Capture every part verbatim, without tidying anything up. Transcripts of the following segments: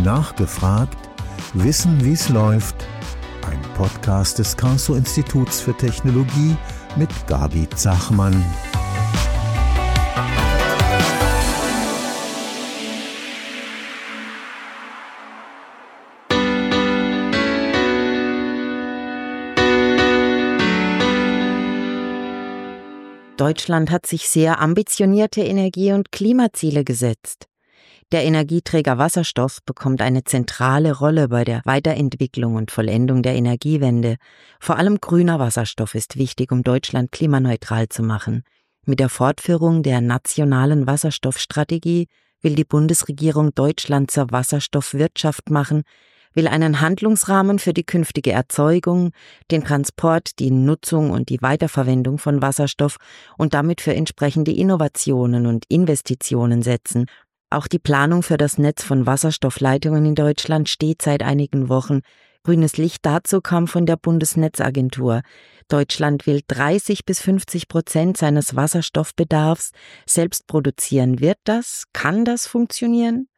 Nachgefragt, Wissen, wie es läuft. Ein Podcast des Karlsruhe-Instituts für Technologie mit Gabi Zachmann. Deutschland hat sich sehr ambitionierte Energie- und Klimaziele gesetzt. Der Energieträger Wasserstoff bekommt eine zentrale Rolle bei der Weiterentwicklung und Vollendung der Energiewende. Vor allem grüner Wasserstoff ist wichtig, um Deutschland klimaneutral zu machen. Mit der Fortführung der nationalen Wasserstoffstrategie will die Bundesregierung Deutschland zur Wasserstoffwirtschaft machen, will einen Handlungsrahmen für die künftige Erzeugung, den Transport, die Nutzung und die Weiterverwendung von Wasserstoff und damit für entsprechende Innovationen und Investitionen setzen. Auch die Planung für das Netz von Wasserstoffleitungen in Deutschland steht seit einigen Wochen. Grünes Licht dazu kam von der Bundesnetzagentur. Deutschland will dreißig bis fünfzig Prozent seines Wasserstoffbedarfs selbst produzieren. Wird das? Kann das funktionieren?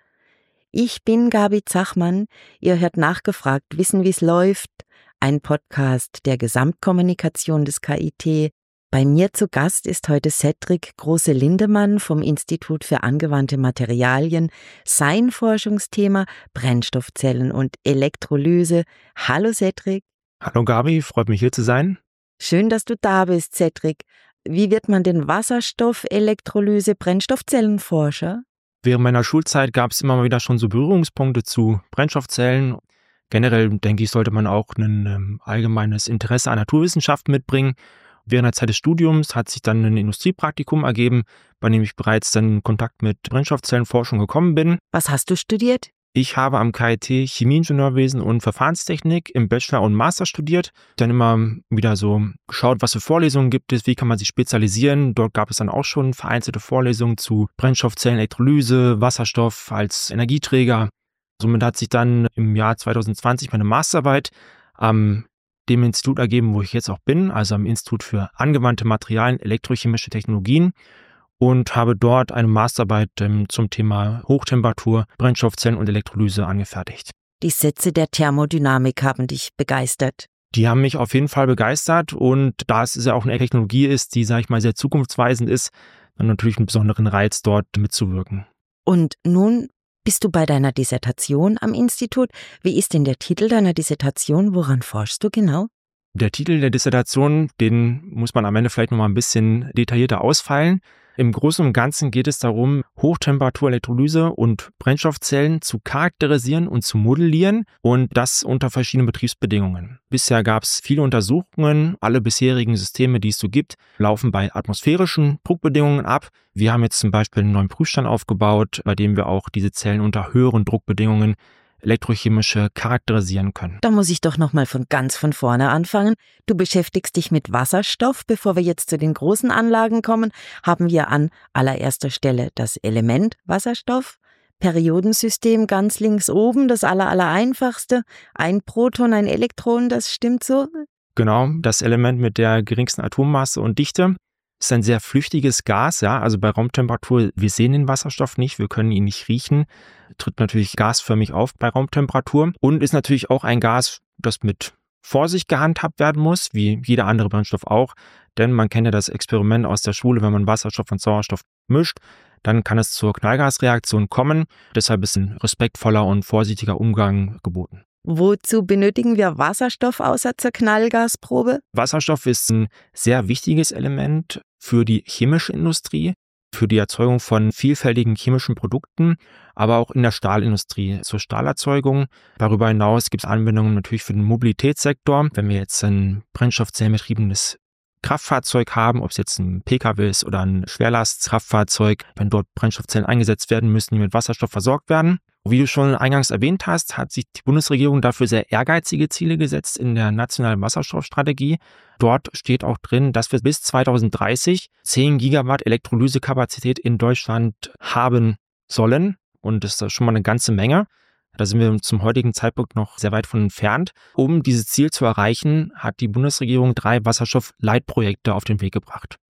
Ich bin Gabi Zachmann. Ihr hört Nachgefragt, Wissen, wie es läuft. Ein Podcast der Gesamtkommunikation des K I T. Bei mir zu Gast ist heute Cedric Große-Lindemann vom Institut für angewandte Materialien. Sein Forschungsthema Brennstoffzellen und Elektrolyse. Hallo Cedric. Hallo Gabi, freut mich hier zu sein. Schön, dass du da bist, Cedric. Wie wird man denn Wasserstoff, Elektrolyse, Brennstoffzellenforscher? Während meiner Schulzeit gab es immer mal wieder schon so Berührungspunkte zu Brennstoffzellen. Generell, denke ich, sollte man auch ein ähm, allgemeines Interesse an Naturwissenschaften mitbringen. Während der Zeit des Studiums hat sich dann ein Industriepraktikum ergeben, bei dem ich bereits dann in Kontakt mit Brennstoffzellenforschung gekommen bin. Was hast du studiert? Ich habe am K I T Chemieingenieurwesen und Verfahrenstechnik im Bachelor und Master studiert. Dann immer wieder so geschaut, was für Vorlesungen gibt es, wie kann man sich spezialisieren. Dort gab es dann auch schon vereinzelte Vorlesungen zu Brennstoffzellen, Elektrolyse, Wasserstoff als Energieträger. Somit hat sich dann im Jahr zwanzig zwanzig meine Masterarbeit am dem Institut ergeben, wo ich jetzt auch bin, also am Institut für angewandte Materialien, elektrochemische Technologien, und habe dort eine Masterarbeit ähm, zum Thema Hochtemperatur, Brennstoffzellen und Elektrolyse angefertigt. Die Sätze der Thermodynamik haben dich begeistert. Die haben mich auf jeden Fall begeistert, und da es ja auch eine Technologie ist, die, sage ich mal, sehr zukunftsweisend ist, dann natürlich einen besonderen Reiz, dort mitzuwirken. Und nun bist du bei deiner Dissertation am Institut. Wie ist denn der Titel deiner Dissertation? Woran forschst du genau? Der Titel der Dissertation, den muss man am Ende vielleicht noch mal ein bisschen detaillierter ausfeilen. Im Großen und Ganzen geht es darum, Hochtemperatur-Elektrolyse und Brennstoffzellen zu charakterisieren und zu modellieren, und das unter verschiedenen Betriebsbedingungen. Bisher gab es viele Untersuchungen. Alle bisherigen Systeme, die es so gibt, laufen bei atmosphärischen Druckbedingungen ab. Wir haben jetzt zum Beispiel einen neuen Prüfstand aufgebaut, bei dem wir auch diese Zellen unter höheren Druckbedingungen elektrochemische charakterisieren können. Da muss ich doch noch mal von ganz von vorne anfangen. Du beschäftigst dich mit Wasserstoff. Bevor wir jetzt zu den großen Anlagen kommen, haben wir an allererster Stelle das Element Wasserstoff. Periodensystem ganz links oben, das aller, aller einfachste. Ein Proton, ein Elektron, das stimmt so? Genau, das Element mit der geringsten Atommasse und Dichte. Ist ein sehr flüchtiges Gas, ja, also bei Raumtemperatur, wir sehen den Wasserstoff nicht, wir können ihn nicht riechen, tritt natürlich gasförmig auf bei Raumtemperatur und ist natürlich auch ein Gas, das mit Vorsicht gehandhabt werden muss, wie jeder andere Brennstoff auch, denn man kennt ja das Experiment aus der Schule, wenn man Wasserstoff und Sauerstoff mischt, dann kann es zur Knallgasreaktion kommen, deshalb ist ein respektvoller und vorsichtiger Umgang geboten. Wozu benötigen wir Wasserstoff außer zur Knallgasprobe? Wasserstoff ist ein sehr wichtiges Element für die chemische Industrie, für die Erzeugung von vielfältigen chemischen Produkten, aber auch in der Stahlindustrie zur Stahlerzeugung. Darüber hinaus gibt es Anwendungen natürlich für den Mobilitätssektor. Wenn wir jetzt ein brennstoffzellenbetriebenes Kraftfahrzeug haben, ob es jetzt ein P K W ist oder ein Schwerlastkraftfahrzeug, wenn dort Brennstoffzellen eingesetzt werden müssen, die mit Wasserstoff versorgt werden. Wie du schon eingangs erwähnt hast, hat sich die Bundesregierung dafür sehr ehrgeizige Ziele gesetzt in der nationalen Wasserstoffstrategie. Dort steht auch drin, dass wir bis zwanzig dreißig zehn Gigawatt Elektrolysekapazität in Deutschland haben sollen. Und das ist schon mal eine ganze Menge. Da sind wir zum heutigen Zeitpunkt noch sehr weit von entfernt. Um dieses Ziel zu erreichen, hat die Bundesregierung drei Wasserstoffleitprojekte auf den Weg gebracht.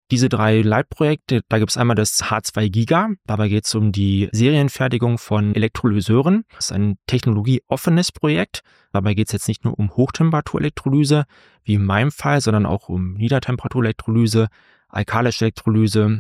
Diese drei Leitprojekte, da gibt es einmal das H zwei Giga. Dabei geht es um die Serienfertigung von Elektrolyseuren. Das ist ein technologieoffenes Projekt. Dabei geht es jetzt nicht nur um Hochtemperaturelektrolyse, wie in meinem Fall, sondern auch um Niedertemperaturelektrolyse, alkalische Elektrolyse,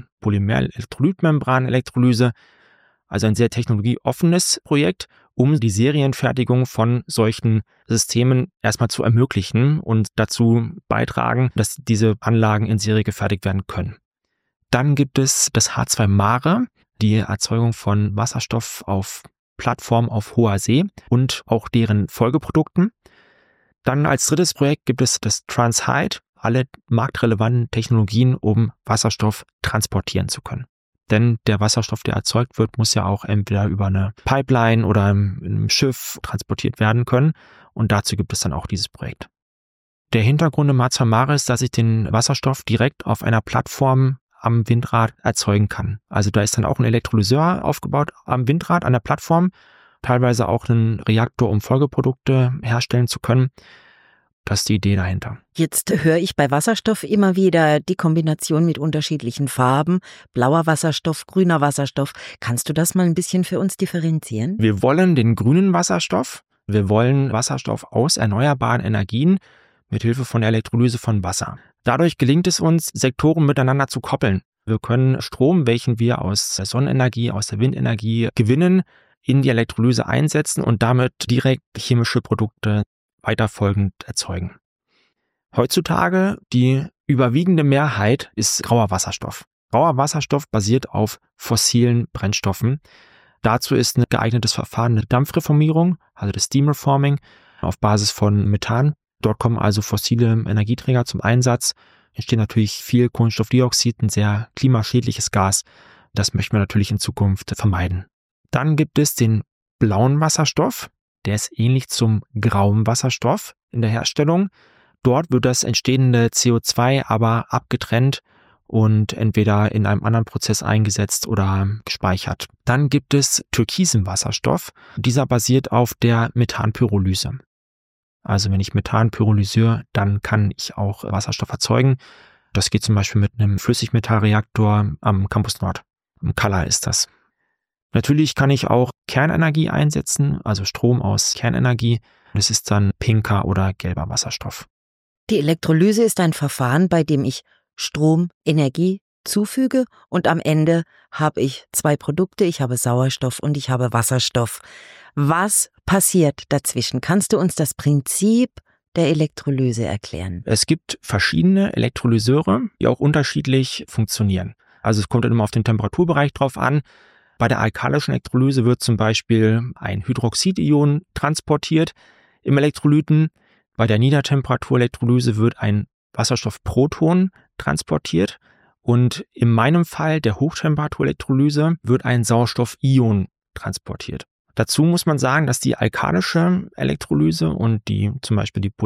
Polymer-Elektrolytmembran-Elektrolyse. Also ein sehr technologieoffenes Projekt, um die Serienfertigung von solchen Systemen erstmal zu ermöglichen und dazu beitragen, dass diese Anlagen in Serie gefertigt werden können. Dann gibt es das H zwei Mare, die Erzeugung von Wasserstoff auf Plattformen auf hoher See und auch deren Folgeprodukten. Dann als drittes Projekt gibt es das TransHyde, alle marktrelevanten Technologien, um Wasserstoff transportieren zu können. Denn der Wasserstoff, der erzeugt wird, muss ja auch entweder über eine Pipeline oder in einem Schiff transportiert werden können. Und dazu gibt es dann auch dieses Projekt. Der Hintergrund im H zwei Mare ist, dass ich den Wasserstoff direkt auf einer Plattform am Windrad erzeugen kann. Also da ist dann auch ein Elektrolyseur aufgebaut am Windrad, an der Plattform. Teilweise auch ein Reaktor, um Folgeprodukte herstellen zu können. Das ist die Idee dahinter. Jetzt höre ich bei Wasserstoff immer wieder die Kombination mit unterschiedlichen Farben. Blauer Wasserstoff, grüner Wasserstoff. Kannst du das mal ein bisschen für uns differenzieren? Wir wollen den grünen Wasserstoff. Wir wollen Wasserstoff aus erneuerbaren Energien mit Hilfe von der Elektrolyse von Wasser. Dadurch gelingt es uns, Sektoren miteinander zu koppeln. Wir können Strom, welchen wir aus der Sonnenenergie, aus der Windenergie gewinnen, in die Elektrolyse einsetzen und damit direkt chemische Produkte weiterfolgend erzeugen. Heutzutage die überwiegende Mehrheit ist grauer Wasserstoff. Grauer Wasserstoff basiert auf fossilen Brennstoffen. Dazu ist ein geeignetes Verfahren eine Dampfreformierung, also das Steam Reforming, auf Basis von Methan. Dort kommen also fossile Energieträger zum Einsatz. Entsteht natürlich viel Kohlenstoffdioxid, ein sehr klimaschädliches Gas. Das möchten wir natürlich in Zukunft vermeiden. Dann gibt es den blauen Wasserstoff. Der ist ähnlich zum grauen Wasserstoff in der Herstellung. Dort wird das entstehende C O zwei aber abgetrennt und entweder in einem anderen Prozess eingesetzt oder gespeichert. Dann gibt es türkisen Wasserstoff. Dieser basiert auf der Methanpyrolyse. Also wenn ich Methan pyrolysiere, dann kann ich auch Wasserstoff erzeugen. Das geht zum Beispiel mit einem Flüssigmetallreaktor am Campus Nord. Im Kalla ist das. Natürlich kann ich auch Kernenergie einsetzen, also Strom aus Kernenergie. Das ist dann pinker oder gelber Wasserstoff. Die Elektrolyse ist ein Verfahren, bei dem ich Strom, Energie zufüge und am Ende habe ich zwei Produkte. Ich habe Sauerstoff und ich habe Wasserstoff. Was passiert dazwischen? Kannst du uns das Prinzip der Elektrolyse erklären? Es gibt verschiedene Elektrolyseure, die auch unterschiedlich funktionieren. Also es kommt immer auf den Temperaturbereich drauf an. Bei der alkalischen Elektrolyse wird zum Beispiel ein Hydroxidion transportiert im Elektrolyten. Bei der Niedertemperaturelektrolyse wird ein Wasserstoffproton transportiert. Und in meinem Fall der Hochtemperaturelektrolyse wird ein Sauerstoffion transportiert. Dazu muss man sagen, dass die alkalische Elektrolyse und die zum Beispiel die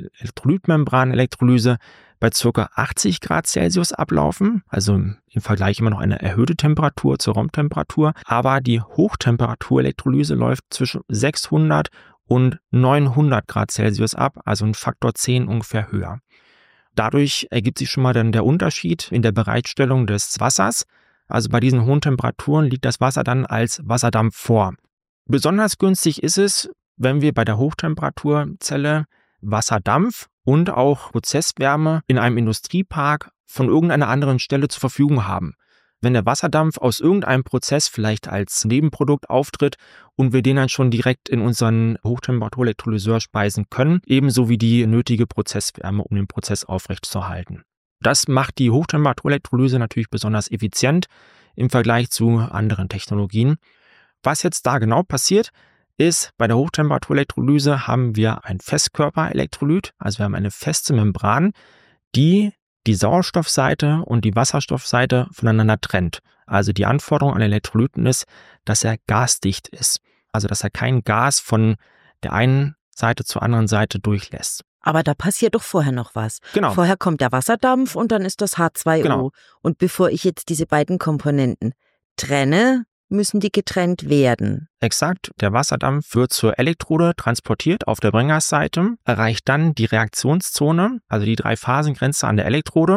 Polymer-Elektrolytmembran-Elektrolyse bei ca. achtzig Grad Celsius ablaufen, also im Vergleich immer noch eine erhöhte Temperatur zur Raumtemperatur, aber die Hochtemperaturelektrolyse läuft zwischen sechshundert und neunhundert Grad Celsius ab, also ein Faktor zehn ungefähr höher. Dadurch ergibt sich schon mal dann der Unterschied in der Bereitstellung des Wassers. Also bei diesen hohen Temperaturen liegt das Wasser dann als Wasserdampf vor. Besonders günstig ist es, wenn wir bei der Hochtemperaturzelle Wasserdampf und auch Prozesswärme in einem Industriepark von irgendeiner anderen Stelle zur Verfügung haben. Wenn der Wasserdampf aus irgendeinem Prozess vielleicht als Nebenprodukt auftritt und wir den dann schon direkt in unseren Hochtemperaturelektrolyseur speisen können, ebenso wie die nötige Prozesswärme, um den Prozess aufrechtzuerhalten. Das macht die Hochtemperaturelektrolyse natürlich besonders effizient im Vergleich zu anderen Technologien. Was jetzt da genau passiert, ist, bei der Hochtemperaturelektrolyse haben wir ein Festkörperelektrolyt, also wir haben eine feste Membran, die die Sauerstoffseite und die Wasserstoffseite voneinander trennt. Also die Anforderung an den Elektrolyten ist, dass er gasdicht ist, also dass er kein Gas von der einen Seite zur anderen Seite durchlässt. Aber da passiert doch vorher noch was. Genau. Vorher kommt der Wasserdampf und dann ist das H zwei O. Genau. Und bevor ich jetzt diese beiden Komponenten trenne, müssen die getrennt werden. Exakt. Der Wasserdampf wird zur Elektrode transportiert auf der Bringgasseite, erreicht dann die Reaktionszone, also die Drei-Phasen-Grenze an der Elektrode.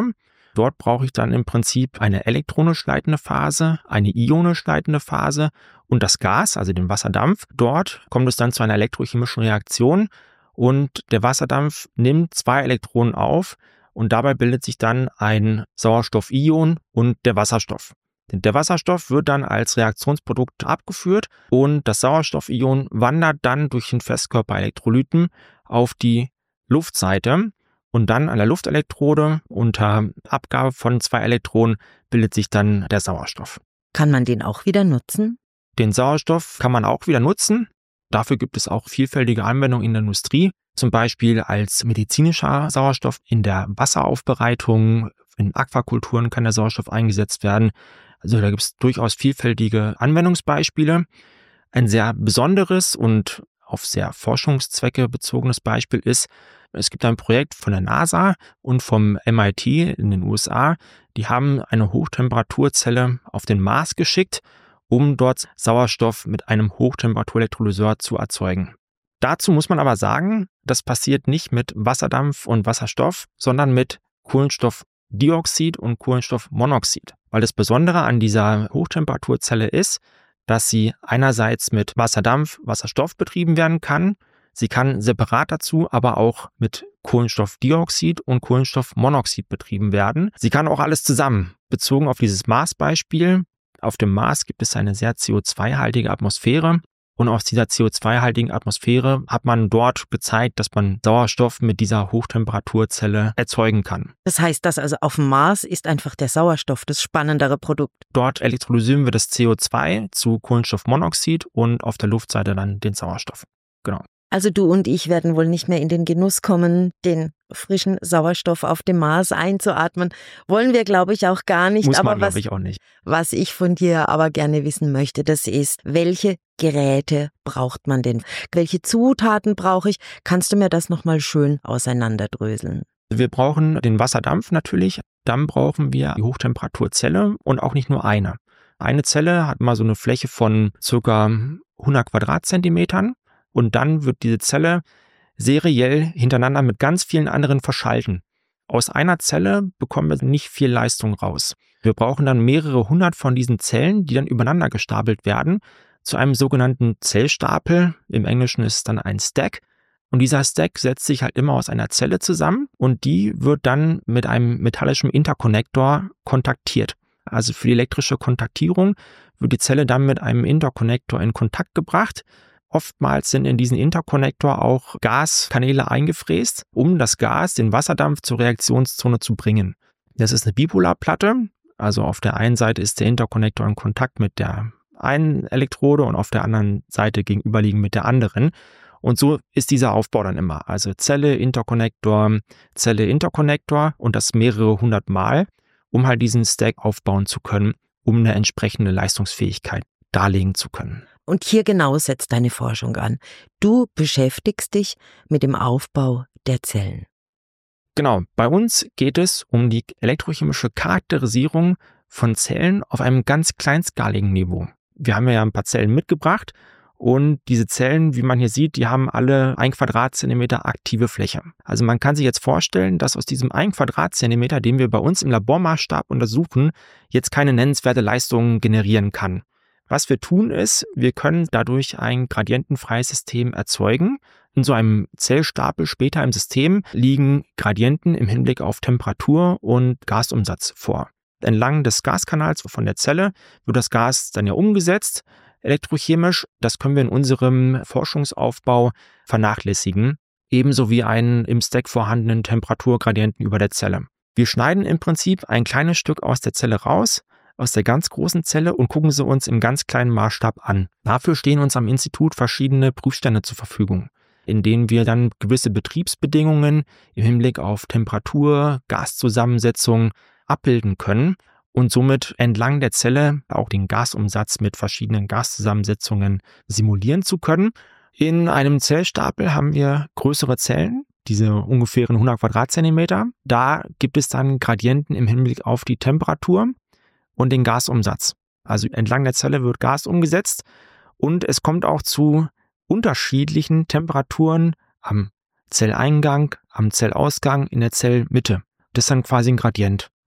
Dort brauche ich dann im Prinzip eine elektronisch leitende Phase, eine ionisch leitende Phase und das Gas, also den Wasserdampf. Dort kommt es dann zu einer elektrochemischen Reaktion und der Wasserdampf nimmt zwei Elektronen auf und dabei bildet sich dann ein Sauerstoffion und der Wasserstoff. Der Wasserstoff wird dann als Reaktionsprodukt abgeführt und das Sauerstoffion wandert dann durch den Festkörperelektrolyten auf die Luftseite. Und dann an der Luftelektrode unter Abgabe von zwei Elektronen bildet sich dann der Sauerstoff. Kann man den auch wieder nutzen? Den Sauerstoff kann man auch wieder nutzen. Dafür gibt es auch vielfältige Anwendungen in der Industrie, zum Beispiel als medizinischer Sauerstoff in der Wasseraufbereitung, in Aquakulturen kann der Sauerstoff eingesetzt werden. Also da gibt es durchaus vielfältige Anwendungsbeispiele. Ein sehr besonderes und auf sehr Forschungszwecke bezogenes Beispiel ist, es gibt ein Projekt von der NASA und vom M I T in den U S A, die haben eine Hochtemperaturzelle auf den Mars geschickt, um dort Sauerstoff mit einem Hochtemperaturelektrolyseur zu erzeugen. Dazu muss man aber sagen, das passiert nicht mit Wasserdampf und Wasserstoff, sondern mit Kohlenstoffdioxid und Kohlenstoffmonoxid. Weil das Besondere an dieser Hochtemperaturzelle ist, dass sie einerseits mit Wasserdampf, Wasserstoff betrieben werden kann. Sie kann separat dazu aber auch mit Kohlenstoffdioxid und Kohlenstoffmonoxid betrieben werden. Sie kann auch alles zusammen. Bezogen auf dieses Mars-Beispiel, auf dem Mars gibt es eine sehr C O zwei haltige Atmosphäre und aus dieser C O zwei haltigen Atmosphäre hat man dort gezeigt, dass man Sauerstoff mit dieser Hochtemperaturzelle erzeugen kann. Das heißt, dass also auf dem Mars ist einfach der Sauerstoff das spannendere Produkt. Dort elektrolysieren wir das C O zwei zu Kohlenstoffmonoxid und auf der Luftseite dann den Sauerstoff. Genau. Also du und ich werden wohl nicht mehr in den Genuss kommen, den frischen Sauerstoff auf dem Mars einzuatmen. Wollen wir, glaube ich, auch gar nicht. Muss man, aber was, glaube ich, auch nicht. Was ich von dir aber gerne wissen möchte, das ist, welche Geräte braucht man denn? Welche Zutaten brauche ich? Kannst du mir das nochmal schön auseinanderdröseln? Wir brauchen den Wasserdampf natürlich. Dann brauchen wir die Hochtemperaturzelle und auch nicht nur eine. Eine Zelle hat mal so eine Fläche von circa hundert Quadratzentimetern. Und dann wird diese Zelle seriell hintereinander mit ganz vielen anderen verschalten. Aus einer Zelle bekommen wir nicht viel Leistung raus. Wir brauchen dann mehrere hundert von diesen Zellen, die dann übereinander gestapelt werden, zu einem sogenannten Zellstapel. Im Englischen ist es dann ein Stack. Und dieser Stack setzt sich halt immer aus einer Zelle zusammen und die wird dann mit einem metallischen Interkonnektor kontaktiert. Also für die elektrische Kontaktierung wird die Zelle dann mit einem Interkonnektor in Kontakt gebracht. Oftmals sind in diesen Interkonnektor auch Gaskanäle eingefräst, um das Gas, den Wasserdampf zur Reaktionszone zu bringen. Das ist eine Bipolarplatte, also auf der einen Seite ist der Interkonnektor in Kontakt mit der einen Elektrode und auf der anderen Seite gegenüberliegend mit der anderen. Und so ist dieser Aufbau dann immer. Also Zelle, Interkonnektor, Zelle, Interkonnektor und das mehrere hundert Mal, um halt diesen Stack aufbauen zu können, um eine entsprechende Leistungsfähigkeit darlegen zu können. Und hier genau setzt deine Forschung an. Du beschäftigst dich mit dem Aufbau der Zellen. Genau, bei uns geht es um die elektrochemische Charakterisierung von Zellen auf einem ganz kleinskaligen Niveau. Wir haben ja ein paar Zellen mitgebracht und diese Zellen, wie man hier sieht, die haben alle ein Quadratzentimeter aktive Fläche. Also man kann sich jetzt vorstellen, dass aus diesem ein Quadratzentimeter, den wir bei uns im Labormaßstab untersuchen, jetzt keine nennenswerte Leistung generieren kann. Was wir tun ist, wir können dadurch ein gradientenfreies System erzeugen. In so einem Zellstapel später im System liegen Gradienten im Hinblick auf Temperatur und Gasumsatz vor. Entlang des Gaskanals von der Zelle wird das Gas dann ja umgesetzt, elektrochemisch. Das können wir in unserem Forschungsaufbau vernachlässigen, ebenso wie einen im Stack vorhandenen Temperaturgradienten über der Zelle. Wir schneiden im Prinzip ein kleines Stück aus der Zelle raus, aus der ganz großen Zelle und gucken sie uns im ganz kleinen Maßstab an. Dafür stehen uns am Institut verschiedene Prüfstände zur Verfügung, in denen wir dann gewisse Betriebsbedingungen im Hinblick auf Temperatur, Gaszusammensetzung abbilden können und somit entlang der Zelle auch den Gasumsatz mit verschiedenen Gaszusammensetzungen simulieren zu können. In einem Zellstapel haben wir größere Zellen, diese ungefähren hundert Quadratzentimeter. Da gibt es dann Gradienten im Hinblick auf die Temperatur und den Gasumsatz. Also entlang der Zelle wird Gas umgesetzt und es kommt auch zu unterschiedlichen Temperaturen am Zelleingang, am Zellausgang, in der Zellmitte. Das ist dann quasi ein Gradient.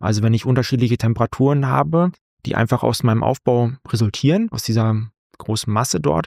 Also wenn ich unterschiedliche Temperaturen habe, die einfach aus meinem Aufbau resultieren, aus dieser großen Masse dort.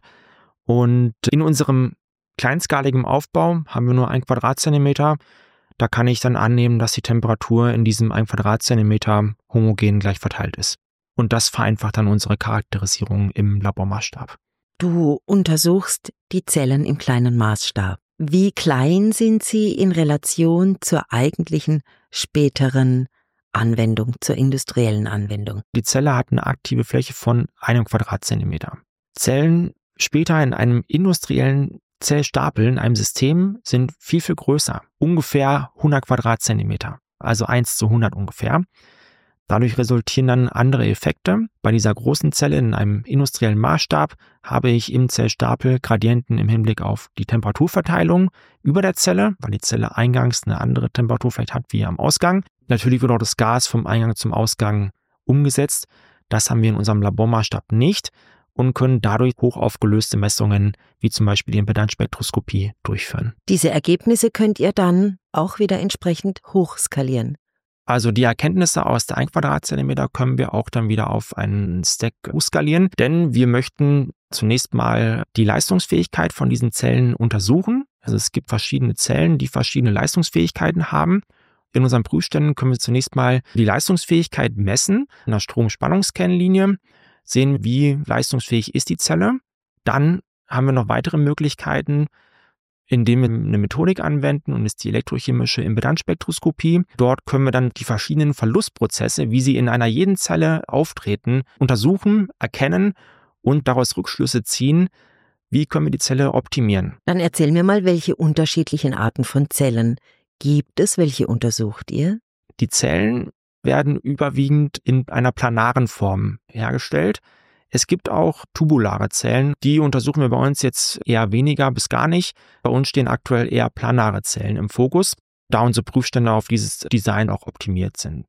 Und in unserem kleinskaligen Aufbau haben wir nur ein Quadratzentimeter. Da kann ich dann annehmen, dass die Temperatur in diesem ein Quadratzentimeter homogen gleich verteilt ist. Und das vereinfacht dann unsere Charakterisierung im Labormaßstab. Du untersuchst die Zellen im kleinen Maßstab. Wie klein sind sie in Relation zur eigentlichen späteren Anwendung, zur industriellen Anwendung? Die Zelle hat eine aktive Fläche von einem Quadratzentimeter. Zellen später in einem industriellen Zellstapel, in einem System, sind viel, viel größer. Ungefähr hundert Quadratzentimeter, also eins zu hundert ungefähr. Dadurch resultieren dann andere Effekte. Bei dieser großen Zelle in einem industriellen Maßstab habe ich im Zellstapel Gradienten im Hinblick auf die Temperaturverteilung über der Zelle, weil die Zelle eingangs eine andere Temperatur vielleicht hat wie am Ausgang. Natürlich wird auch das Gas vom Eingang zum Ausgang umgesetzt. Das haben wir in unserem Labormaßstab nicht und können dadurch hoch aufgelöste Messungen, wie zum Beispiel die Impedanzspektroskopie, durchführen. Diese Ergebnisse könnt ihr dann auch wieder entsprechend hochskalieren. Also die Erkenntnisse aus der ein Quadratzentimeter können wir auch dann wieder auf einen Stack hochskalieren, denn wir möchten zunächst mal die Leistungsfähigkeit von diesen Zellen untersuchen. Also es gibt verschiedene Zellen, die verschiedene Leistungsfähigkeiten haben. In unseren Prüfständen können wir zunächst mal die Leistungsfähigkeit messen, in einer Strom-Spannungskennlinie, sehen, wie leistungsfähig ist die Zelle. Dann haben wir noch weitere Möglichkeiten, indem wir eine Methodik anwenden, und ist die elektrochemische Impedanzspektroskopie. Dort können wir dann die verschiedenen Verlustprozesse, wie sie in einer jeden Zelle auftreten, untersuchen, erkennen und daraus Rückschlüsse ziehen, wie können wir die Zelle optimieren. Dann erzähl mir mal, welche unterschiedlichen Arten von Zellen gibt es, welche untersucht ihr? Die Zellen werden überwiegend in einer planaren Form hergestellt. Es gibt auch tubulare Zellen, die untersuchen wir bei uns jetzt eher weniger bis gar nicht. Bei uns stehen aktuell eher planare Zellen im Fokus, da unsere Prüfstände auf dieses Design auch optimiert sind.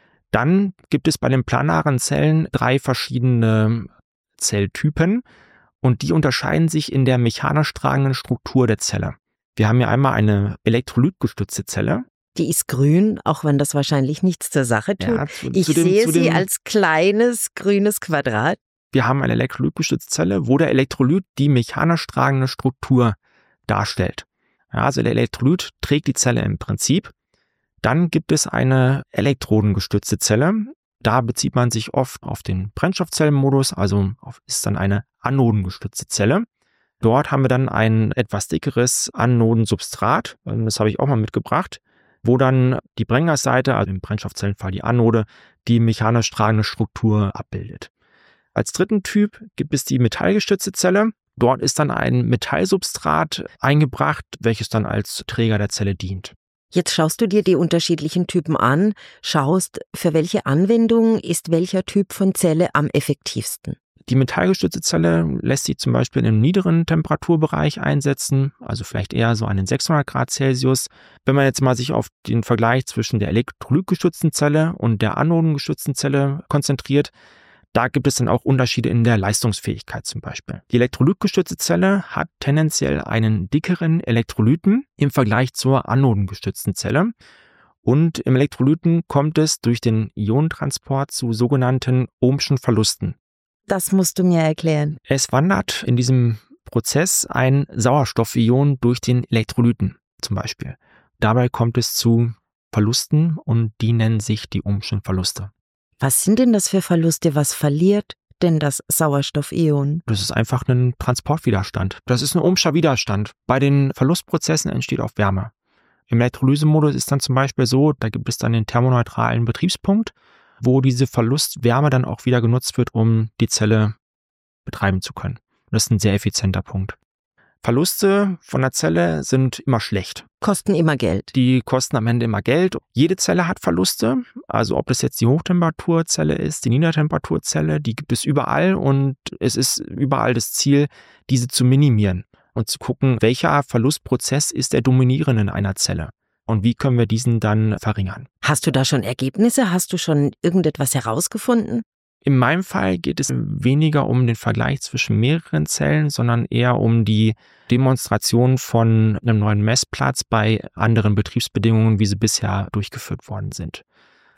Dann gibt es bei den planaren Zellen drei verschiedene Zelltypen und die unterscheiden sich in der mechanisch tragenden Struktur der Zelle. Wir haben hier einmal eine elektrolytgestützte Zelle. Die ist grün, auch wenn das wahrscheinlich nichts zur Sache tut. Ja, zu, ich zu dem, sehe sie als kleines grünes Quadrat. Wir haben eine elektrolytgestützte Zelle, wo der Elektrolyt die mechanisch tragende Struktur darstellt. Ja, also der Elektrolyt trägt die Zelle im Prinzip. Dann gibt es eine elektrodengestützte Zelle. Da bezieht man sich oft auf den Brennstoffzellenmodus, also ist dann eine anodengestützte Zelle. Dort haben wir dann ein etwas dickeres Anodensubstrat, das habe ich auch mal mitgebracht, wo dann die Brenngasseite, also im Brennstoffzellenfall die Anode, die mechanisch tragende Struktur abbildet. Als dritten Typ gibt es die metallgestützte Zelle. Dort ist dann ein Metallsubstrat eingebracht, welches dann als Träger der Zelle dient. Jetzt schaust du dir die unterschiedlichen Typen an, schaust, für welche Anwendung ist welcher Typ von Zelle am effektivsten. Die metallgestützte Zelle lässt sich zum Beispiel im niederen Temperaturbereich einsetzen, also vielleicht eher so an den sechshundert Grad Celsius. Wenn man jetzt mal sich auf den Vergleich zwischen der elektrolytgestützten Zelle und der anodengestützten Zelle konzentriert, da gibt es dann auch Unterschiede in der Leistungsfähigkeit zum Beispiel. Die elektrolytgestützte Zelle hat tendenziell einen dickeren Elektrolyten im Vergleich zur anodengestützten Zelle. Und im Elektrolyten kommt es durch den Ionentransport zu sogenannten Ohmschen Verlusten. Das musst du mir erklären. Es wandert in diesem Prozess ein Sauerstoffion durch den Elektrolyten zum Beispiel. Dabei kommt es zu Verlusten und die nennen sich die Ohmschen Verluste. Was sind denn das für Verluste? Was verliert denn das Sauerstoffion? Das ist einfach ein Transportwiderstand. Das ist ein Ohmscher Widerstand. Bei den Verlustprozessen entsteht auch Wärme. Im Elektrolysemodus ist dann zum Beispiel so, da gibt es dann den thermoneutralen Betriebspunkt, wo diese Verlustwärme dann auch wieder genutzt wird, um die Zelle betreiben zu können. Das ist ein sehr effizienter Punkt. Verluste von der Zelle sind immer schlecht. Kosten immer Geld. Die kosten am Ende immer Geld. Jede Zelle hat Verluste. Also ob das jetzt die Hochtemperaturzelle ist, die Niedertemperaturzelle, die gibt es überall und es ist überall das Ziel, diese zu minimieren und zu gucken, welcher Verlustprozess ist der dominierende in einer Zelle und wie können wir diesen dann verringern. Hast du da schon Ergebnisse? Hast du schon irgendetwas herausgefunden? In meinem Fall geht es weniger um den Vergleich zwischen mehreren Zellen, sondern eher um die Demonstration von einem neuen Messplatz bei anderen Betriebsbedingungen, wie sie bisher durchgeführt worden sind.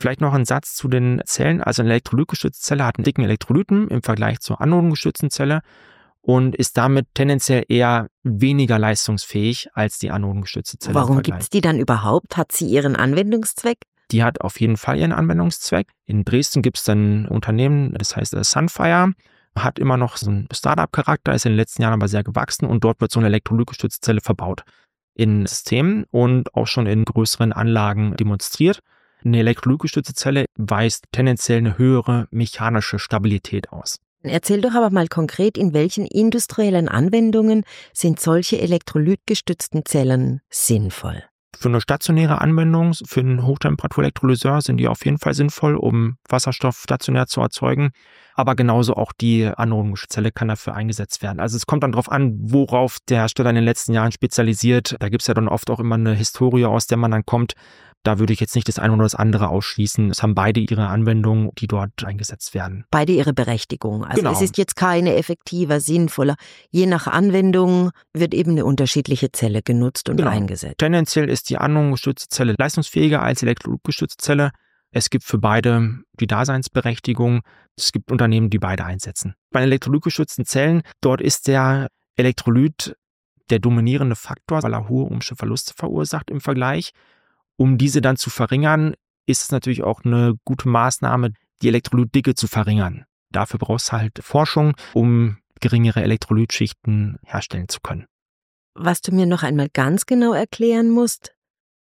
Vielleicht noch ein Satz zu den Zellen. Also eine elektrolytgestützte Zelle hat einen dicken Elektrolyten im Vergleich zur anodengestützten Zelle und ist damit tendenziell eher weniger leistungsfähig als die anodengestützte Zelle. Warum gibt es die dann überhaupt? Hat sie ihren Anwendungszweck? Die hat auf jeden Fall ihren Anwendungszweck. In Dresden gibt es ein Unternehmen, das heißt Sunfire, hat immer noch so einen Startup-Charakter, ist in den letzten Jahren aber sehr gewachsen und dort wird so eine elektrolytgestützte Zelle verbaut in Systemen und auch schon in größeren Anlagen demonstriert. Eine elektrolytgestützte Zelle weist tendenziell eine höhere mechanische Stabilität aus. Erzähl doch aber mal konkret, in welchen industriellen Anwendungen sind solche elektrolytgestützten Zellen sinnvoll? Für eine stationäre Anwendung, für einen Hochtemperaturelektrolyseur sind die auf jeden Fall sinnvoll, um Wasserstoff stationär zu erzeugen. Aber genauso auch die anodengestützte Zelle kann dafür eingesetzt werden. Also es kommt dann darauf an, worauf der Hersteller in den letzten Jahren spezialisiert. Da gibt es ja dann oft auch immer eine Historie, aus der man dann kommt. Da würde ich jetzt nicht das eine oder das andere ausschließen. Es haben beide ihre Anwendungen, die dort eingesetzt werden. Beide ihre Berechtigung. Also Genau. Es ist jetzt keine effektiver, sinnvoller. Je nach Anwendung wird eben eine unterschiedliche Zelle genutzt und Genau. eingesetzt. Tendenziell ist die anodengestützte Zelle leistungsfähiger als die elektrolytgestützte Zelle. Es gibt für beide die Daseinsberechtigung. Es gibt Unternehmen, die beide einsetzen. Bei den elektrolytgestützten Zellen, dort ist der Elektrolyt der dominierende Faktor, weil er hohe ohmsche Verluste verursacht im Vergleich. Um diese dann zu verringern, ist es natürlich auch eine gute Maßnahme, die Elektrolytdicke zu verringern. Dafür brauchst du halt Forschung, um geringere Elektrolytschichten herstellen zu können. Was du mir noch einmal ganz genau erklären musst,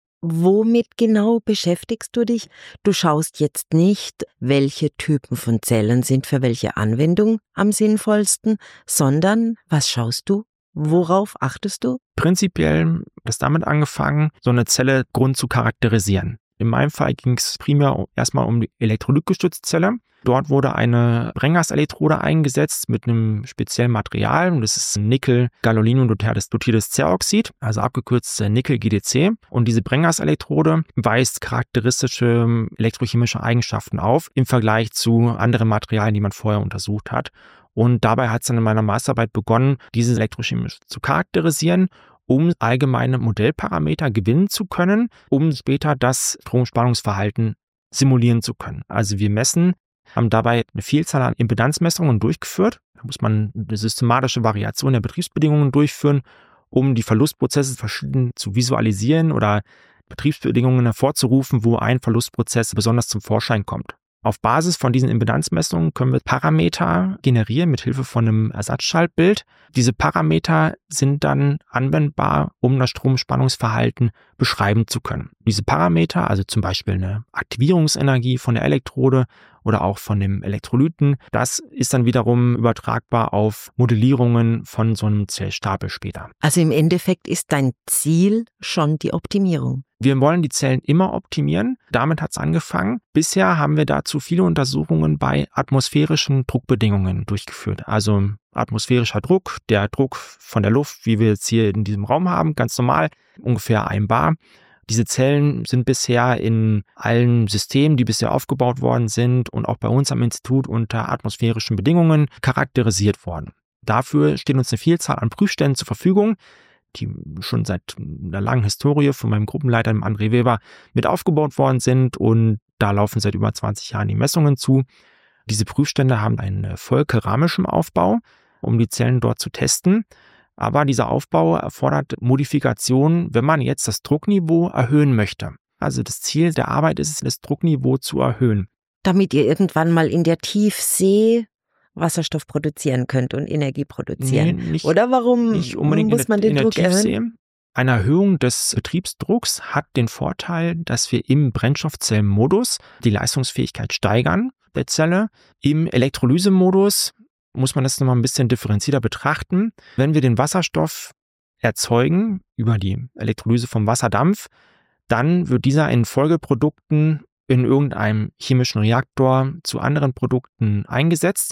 womit genau beschäftigst du dich? Du schaust jetzt nicht, welche Typen von Zellen sind für welche Anwendung am sinnvollsten, sondern was schaust du? Worauf achtest du? Prinzipiell ist damit angefangen, so eine Zelle Grund zu charakterisieren. In meinem Fall ging es primär erstmal um die elektrolytgestützte Zelle. Dort wurde eine Brennglaselektrode eingesetzt mit einem speziellen Material. Und das ist Nickel-Gadolinium-dotiertes dotiertes Ceroxid, also abgekürzt Nickel-G D C. Und diese Brennglaselektrode weist charakteristische elektrochemische Eigenschaften auf im Vergleich zu anderen Materialien, die man vorher untersucht hat. Und dabei hat es dann in meiner Masterarbeit begonnen, diese elektrochemisch zu charakterisieren, um allgemeine Modellparameter gewinnen zu können, um später das Stromspannungsverhalten simulieren zu können. Also wir messen, haben dabei eine Vielzahl an Impedanzmessungen durchgeführt. Da muss man eine systematische Variation der Betriebsbedingungen durchführen, um die Verlustprozesse verschieden zu visualisieren oder Betriebsbedingungen hervorzurufen, wo ein Verlustprozess besonders zum Vorschein kommt. Auf Basis von diesen Impedanzmessungen können wir Parameter generieren mit Hilfe von einem Ersatzschaltbild. Diese Parameter sind dann anwendbar, um das Stromspannungsverhalten beschreiben zu können. Diese Parameter, also zum Beispiel eine Aktivierungsenergie von der Elektrode oder auch von dem Elektrolyten, das ist dann wiederum übertragbar auf Modellierungen von so einem Zellstapel später. Also im Endeffekt ist dein Ziel schon die Optimierung. Wir wollen die Zellen immer optimieren. Damit hat es angefangen. Bisher haben wir dazu viele Untersuchungen bei atmosphärischen Druckbedingungen durchgeführt. Also atmosphärischer Druck, der Druck von der Luft, wie wir jetzt hier in diesem Raum haben, ganz normal, ungefähr ein Bar. Diese Zellen sind bisher in allen Systemen, die bisher aufgebaut worden sind und auch bei uns am Institut unter atmosphärischen Bedingungen charakterisiert worden. Dafür steht uns eine Vielzahl an Prüfständen zur Verfügung, die schon seit einer langen Historie von meinem Gruppenleiter, dem André Weber, mit aufgebaut worden sind und da laufen seit über zwanzig Jahren die Messungen zu. Diese Prüfstände haben einen voll keramischen Aufbau, um die Zellen dort zu testen. Aber dieser Aufbau erfordert Modifikationen, wenn man jetzt das Druckniveau erhöhen möchte. Also das Ziel der Arbeit ist es, das Druckniveau zu erhöhen. Damit ihr irgendwann mal in der Tiefsee Wasserstoff produzieren könnt und Energie produzieren. Nee, nicht, Oder warum nicht unbedingt muss man den in der, Druck in der Tiefsee. erhöhen? Eine Erhöhung des Betriebsdrucks hat den Vorteil, dass wir im Brennstoffzellenmodus die Leistungsfähigkeit steigern der Zelle. Im Elektrolysemodus muss man das nochmal ein bisschen differenzierter betrachten. Wenn wir den Wasserstoff erzeugen über die Elektrolyse vom Wasserdampf, dann wird dieser in Folgeprodukten in irgendeinem chemischen Reaktor zu anderen Produkten eingesetzt.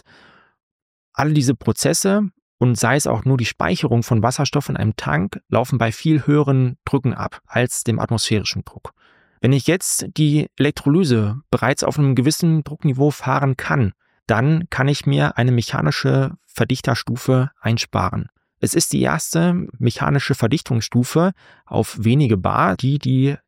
Alle diese Prozesse und sei es auch nur die Speicherung von Wasserstoff in einem Tank laufen bei viel höheren Drücken ab als dem atmosphärischen Druck. Wenn ich jetzt die Elektrolyse bereits auf einem gewissen Druckniveau fahren kann, dann kann ich mir eine mechanische Verdichterstufe einsparen. Es ist die erste mechanische Verdichtungsstufe auf wenige Bar, die die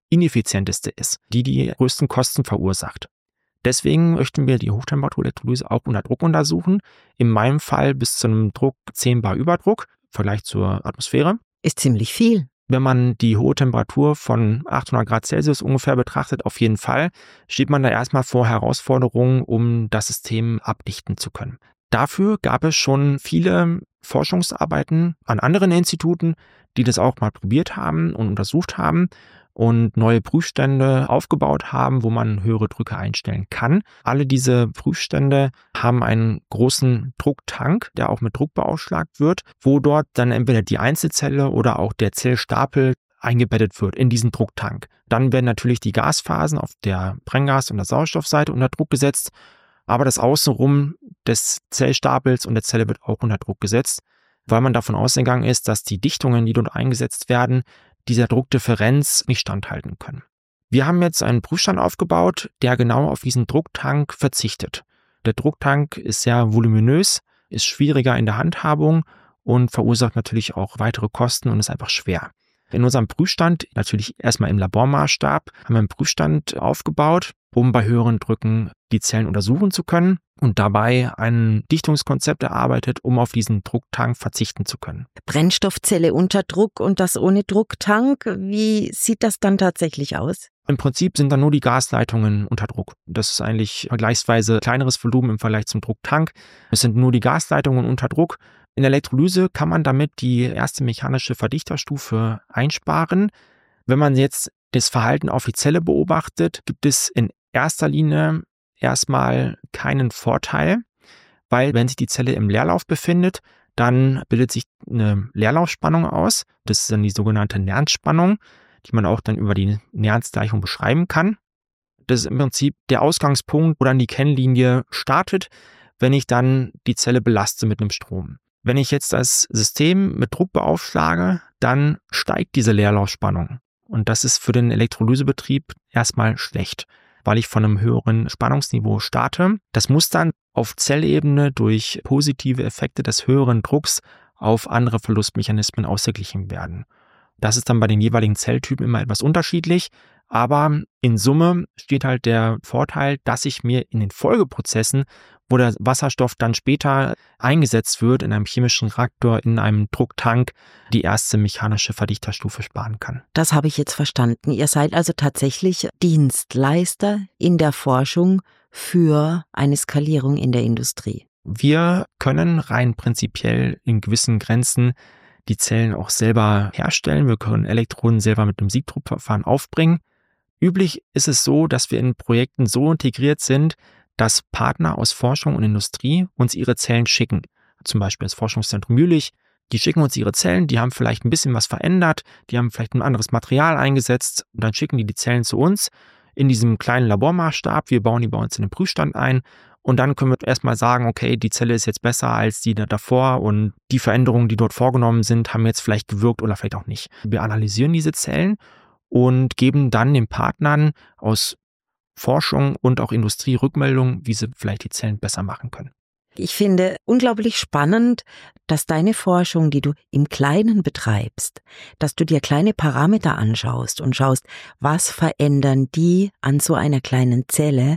ineffizienteste ist, die die größten Kosten verursacht. Deswegen möchten wir die Hochtemperaturelektrolyse auch unter Druck untersuchen. In meinem Fall bis zu einem Druck zehn bar Überdruck, im Vergleich zur Atmosphäre. Ist ziemlich viel. Wenn man die hohe Temperatur von achthundert Grad Celsius ungefähr betrachtet, auf jeden Fall, steht man da erstmal vor Herausforderungen, um das System abdichten zu können. Dafür gab es schon viele Forschungsarbeiten an anderen Instituten, die das auch mal probiert haben und untersucht haben und neue Prüfstände aufgebaut haben, wo man höhere Drücke einstellen kann. Alle diese Prüfstände haben einen großen Drucktank, der auch mit Druck beaufschlagt wird, wo dort dann entweder die Einzelzelle oder auch der Zellstapel eingebettet wird in diesen Drucktank. Dann werden natürlich die Gasphasen auf der Brenngas- und der Sauerstoffseite unter Druck gesetzt, aber das Außenrum des Zellstapels und der Zelle wird auch unter Druck gesetzt, weil man davon ausgegangen ist, dass die Dichtungen, die dort eingesetzt werden, dieser Druckdifferenz nicht standhalten können. Wir haben jetzt einen Prüfstand aufgebaut, der genau auf diesen Drucktank verzichtet. Der Drucktank ist sehr voluminös, ist schwieriger in der Handhabung und verursacht natürlich auch weitere Kosten und ist einfach schwer. In unserem Prüfstand, natürlich erstmal im Labormaßstab, haben wir einen Prüfstand aufgebaut, um bei höheren Drücken die Zellen untersuchen zu können und dabei ein Dichtungskonzept erarbeitet, um auf diesen Drucktank verzichten zu können. Brennstoffzelle unter Druck und das ohne Drucktank, wie sieht das dann tatsächlich aus? Im Prinzip sind dann nur die Gasleitungen unter Druck. Das ist eigentlich vergleichsweise kleineres Volumen im Vergleich zum Drucktank. Es sind nur die Gasleitungen unter Druck. In der Elektrolyse kann man damit die erste mechanische Verdichterstufe einsparen. Wenn man jetzt das Verhalten auf die Zelle beobachtet, gibt es in erster Linie erstmal keinen Vorteil, weil wenn sich die Zelle im Leerlauf befindet, dann bildet sich eine Leerlaufspannung aus. Das ist dann die sogenannte Nernst-Spannung, die man auch dann über die Nernst-Gleichung beschreiben kann. Das ist im Prinzip der Ausgangspunkt, wo dann die Kennlinie startet, wenn ich dann die Zelle belaste mit einem Strom. Wenn ich jetzt das System mit Druck beaufschlage, dann steigt diese Leerlaufspannung. Und das ist für den Elektrolysebetrieb erstmal schlecht, weil ich von einem höheren Spannungsniveau starte. Das muss dann auf Zellebene durch positive Effekte des höheren Drucks auf andere Verlustmechanismen ausgeglichen werden. Das ist dann bei den jeweiligen Zelltypen immer etwas unterschiedlich, aber in Summe steht halt der Vorteil, dass ich mir in den Folgeprozessen, wo der Wasserstoff dann später eingesetzt wird in einem chemischen Reaktor, in einem Drucktank, die erste mechanische Verdichterstufe sparen kann. Das habe ich jetzt verstanden. Ihr seid also tatsächlich Dienstleister in der Forschung für eine Skalierung in der Industrie. Wir können rein prinzipiell in gewissen Grenzen die Zellen auch selber herstellen. Wir können Elektroden selber mit einem Siebdruckverfahren aufbringen. Üblich ist es so, dass wir in Projekten so integriert sind, dass Partner aus Forschung und Industrie uns ihre Zellen schicken. Zum Beispiel das Forschungszentrum Jülich. Die schicken uns ihre Zellen, die haben vielleicht ein bisschen was verändert, die haben vielleicht ein anderes Material eingesetzt und dann schicken die die Zellen zu uns in diesem kleinen Labormaßstab. Wir bauen die bei uns in den Prüfstand ein und dann können wir erstmal sagen, okay, die Zelle ist jetzt besser als die da davor und die Veränderungen, die dort vorgenommen sind, haben jetzt vielleicht gewirkt oder vielleicht auch nicht. Wir analysieren diese Zellen und geben dann den Partnern aus Forschung und auch Industrie Rückmeldungen, wie sie vielleicht die Zellen besser machen können. Ich finde unglaublich spannend, dass deine Forschung, die du im Kleinen betreibst, dass du dir kleine Parameter anschaust und schaust, was verändern die an so einer kleinen Zelle,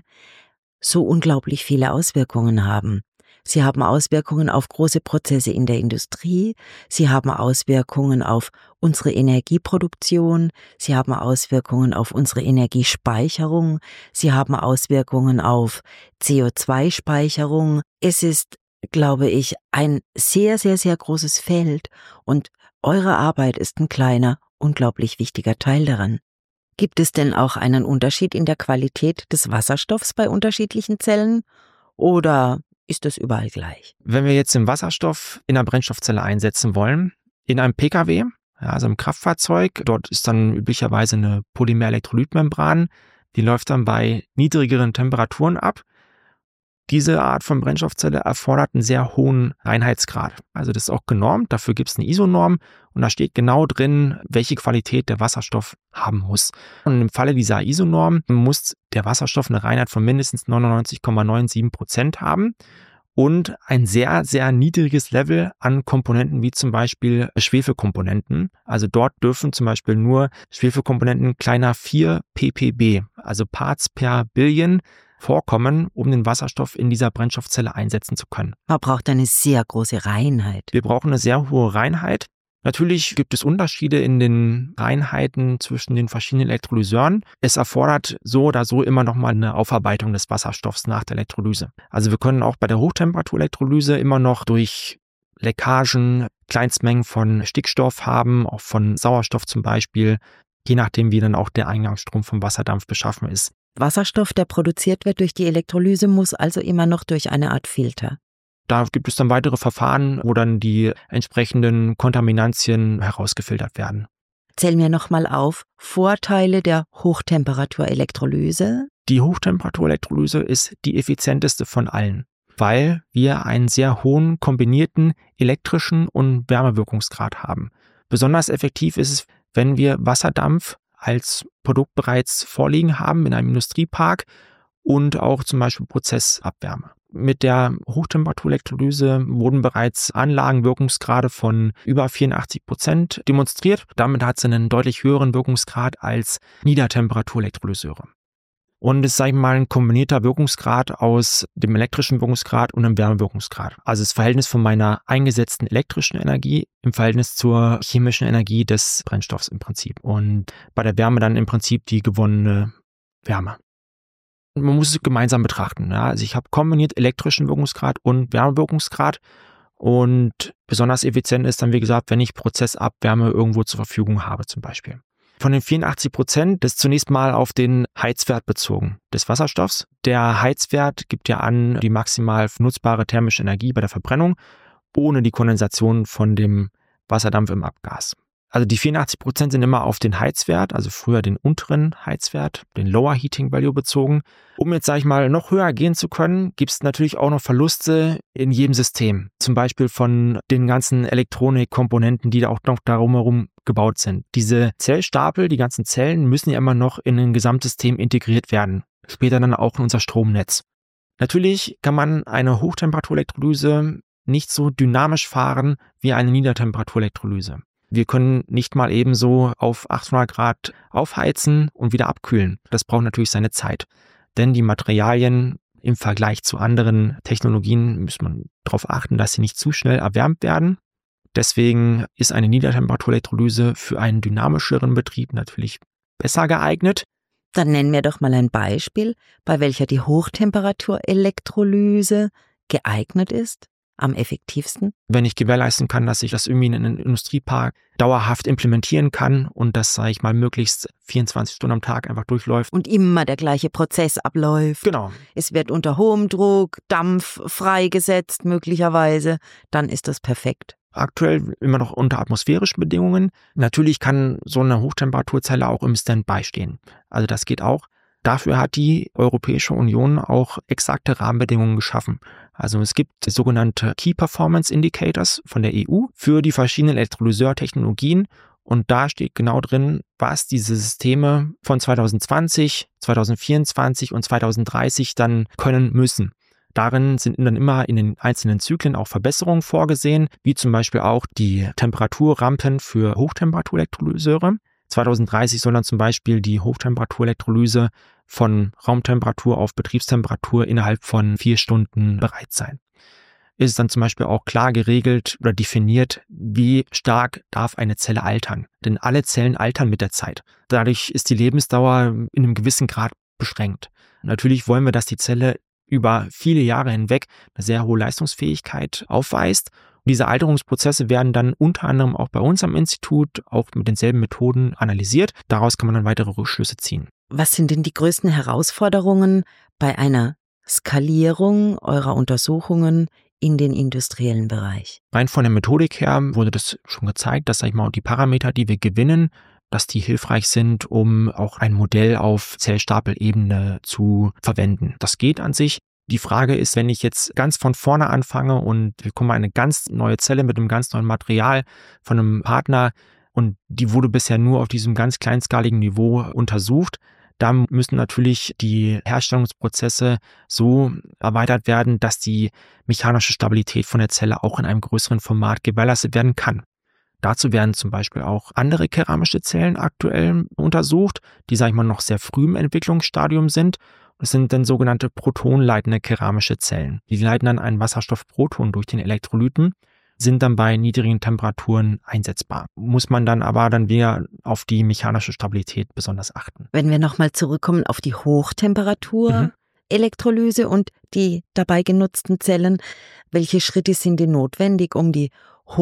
so unglaublich viele Auswirkungen haben. Sie haben Auswirkungen auf große Prozesse in der Industrie, sie haben Auswirkungen auf unsere Energieproduktion, sie haben Auswirkungen auf unsere Energiespeicherung, sie haben Auswirkungen auf C O zwei Speicherung. Es ist, glaube ich, ein sehr, sehr, sehr großes Feld und eure Arbeit ist ein kleiner, unglaublich wichtiger Teil daran. Gibt es denn auch einen Unterschied in der Qualität des Wasserstoffs bei unterschiedlichen Zellen oder ist das überall gleich? Wenn wir jetzt den Wasserstoff in einer Brennstoffzelle einsetzen wollen, in einem Pkw, ja, also im Kraftfahrzeug, dort ist dann üblicherweise eine Polymer-Elektrolytmembran, die läuft dann bei niedrigeren Temperaturen ab. Diese Art von Brennstoffzelle erfordert einen sehr hohen Reinheitsgrad. Also das ist auch genormt, dafür gibt es eine I S O-Norm und da steht genau drin, welche Qualität der Wasserstoff haben muss. Und im Falle dieser I S O-Norm muss der Wasserstoff eine Reinheit von mindestens neunundneunzig Komma siebenundneunzig Prozent haben. und ein sehr, sehr niedriges Level an Komponenten wie zum Beispiel Schwefelkomponenten. Also dort dürfen zum Beispiel nur Schwefelkomponenten kleiner vier ppb, also Parts per Billion, vorkommen, um den Wasserstoff in dieser Brennstoffzelle einsetzen zu können. Man braucht eine sehr große Reinheit. Wir brauchen eine sehr hohe Reinheit. Natürlich gibt es Unterschiede in den Reinheiten zwischen den verschiedenen Elektrolyseuren. Es erfordert so oder so immer noch mal eine Aufarbeitung des Wasserstoffs nach der Elektrolyse. Also wir können auch bei der Hochtemperaturelektrolyse immer noch durch Leckagen Kleinstmengen von Stickstoff haben, auch von Sauerstoff zum Beispiel, je nachdem wie dann auch der Eingangsstrom vom Wasserdampf beschaffen ist. Wasserstoff, der produziert wird durch die Elektrolyse, muss also immer noch durch eine Art Filter. Da gibt es dann weitere Verfahren, wo dann die entsprechenden Kontaminantien herausgefiltert werden. Zähl mir nochmal auf, Vorteile der Hochtemperaturelektrolyse. Die Hochtemperaturelektrolyse ist die effizienteste von allen, weil wir einen sehr hohen kombinierten elektrischen und Wärmewirkungsgrad haben. Besonders effektiv ist es, wenn wir Wasserdampf als Produkt bereits vorliegen haben in einem Industriepark und auch zum Beispiel Prozessabwärme. Mit der Hochtemperaturelektrolyse wurden bereits Anlagenwirkungsgrade von über vierundachtzig Prozent demonstriert. Damit hat sie einen deutlich höheren Wirkungsgrad als Niedertemperaturelektrolyseure. Und es ist, sag ich mal, ein kombinierter Wirkungsgrad aus dem elektrischen Wirkungsgrad und dem Wärmewirkungsgrad. Also das Verhältnis von meiner eingesetzten elektrischen Energie im Verhältnis zur chemischen Energie des Brennstoffs im Prinzip. Und bei der Wärme dann im Prinzip die gewonnene Wärme. Man muss es gemeinsam betrachten. Ja. Also ich habe kombiniert elektrischen Wirkungsgrad und Wärmewirkungsgrad und besonders effizient ist dann, wie gesagt, wenn ich Prozessabwärme irgendwo zur Verfügung habe zum Beispiel. Von den vierundachtzig Prozent, das ist zunächst mal auf den Heizwert bezogen des Wasserstoffs. Der Heizwert gibt ja an die maximal nutzbare thermische Energie bei der Verbrennung ohne die Kondensation von dem Wasserdampf im Abgas. Also die vierundachtzig Prozent sind immer auf den Heizwert, also früher den unteren Heizwert, den Lower Heating Value bezogen. Um jetzt, sage ich mal, noch höher gehen zu können, gibt es natürlich auch noch Verluste in jedem System. Zum Beispiel von den ganzen Elektronikkomponenten, die da auch noch darum herum gebaut sind. Diese Zellstapel, die ganzen Zellen müssen ja immer noch in ein Gesamtsystem integriert werden. Später dann auch in unser Stromnetz. Natürlich kann man eine Hochtemperaturelektrolyse nicht so dynamisch fahren wie eine Niedertemperaturelektrolyse. Wir können nicht mal ebenso auf achthundert Grad aufheizen und wieder abkühlen. Das braucht natürlich seine Zeit. Denn die Materialien im Vergleich zu anderen Technologien muss man darauf achten, dass sie nicht zu schnell erwärmt werden. Deswegen ist eine Niedertemperaturelektrolyse für einen dynamischeren Betrieb natürlich besser geeignet. Dann nenn mir doch mal ein Beispiel, bei welcher die Hochtemperaturelektrolyse geeignet ist. Am effektivsten? Wenn ich gewährleisten kann, dass ich das irgendwie in einem Industriepark dauerhaft implementieren kann und das, sage ich mal, möglichst vierundzwanzig Stunden am Tag einfach durchläuft. Und immer der gleiche Prozess abläuft. Genau. Es wird unter hohem Druck, Dampf freigesetzt möglicherweise, dann ist das perfekt. Aktuell immer noch unter atmosphärischen Bedingungen. Natürlich kann so eine Hochtemperaturzelle auch im Standby stehen. Also das geht auch. Dafür hat die Europäische Union auch exakte Rahmenbedingungen geschaffen. Also es gibt sogenannte Key Performance Indicators von der E U für die verschiedenen Elektrolyseurtechnologien und da steht genau drin, was diese Systeme von zwanzig zwanzig, zwanzig vierundzwanzig und zwanzig dreißig dann können müssen. Darin sind dann immer in den einzelnen Zyklen auch Verbesserungen vorgesehen, wie zum Beispiel auch die Temperaturrampen für Hochtemperaturelektrolyseure. zwanzig dreißig soll dann zum Beispiel die Hochtemperaturelektrolyse von Raumtemperatur auf Betriebstemperatur innerhalb von vier Stunden bereit sein. Ist es dann zum Beispiel auch klar geregelt oder definiert, wie stark darf eine Zelle altern. Denn alle Zellen altern mit der Zeit. Dadurch ist die Lebensdauer in einem gewissen Grad beschränkt. Natürlich wollen wir, dass die Zelle über viele Jahre hinweg eine sehr hohe Leistungsfähigkeit aufweist. Diese Alterungsprozesse werden dann unter anderem auch bei uns am Institut auch mit denselben Methoden analysiert. Daraus kann man dann weitere Rückschlüsse ziehen. Was sind denn die größten Herausforderungen bei einer Skalierung eurer Untersuchungen in den industriellen Bereich? Rein von der Methodik her wurde das schon gezeigt, dass, sag ich mal, die Parameter, die wir gewinnen, dass die hilfreich sind, um auch ein Modell auf Zellstapelebene zu verwenden. Das geht an sich. Die Frage ist, wenn ich jetzt ganz von vorne anfange und wir kommen eine ganz neue Zelle mit einem ganz neuen Material von einem Partner und die wurde bisher nur auf diesem ganz kleinskaligen Niveau untersucht, Da müssen natürlich die Herstellungsprozesse so erweitert werden, dass die mechanische Stabilität von der Zelle auch in einem größeren Format gewährleistet werden kann. Dazu werden zum Beispiel auch andere keramische Zellen aktuell untersucht, die, sage ich mal, noch sehr früh im Entwicklungsstadium sind. Das sind dann sogenannte protonleitende keramische Zellen. Die leiten dann einen Wasserstoffproton durch den Elektrolyten, sind dann bei niedrigen Temperaturen einsetzbar. Muss man dann aber dann wieder auf die mechanische Stabilität besonders achten. Wenn wir nochmal zurückkommen auf die Hochtemperatur-Elektrolyse und die dabei genutzten Zellen, welche Schritte sind denn notwendig, um die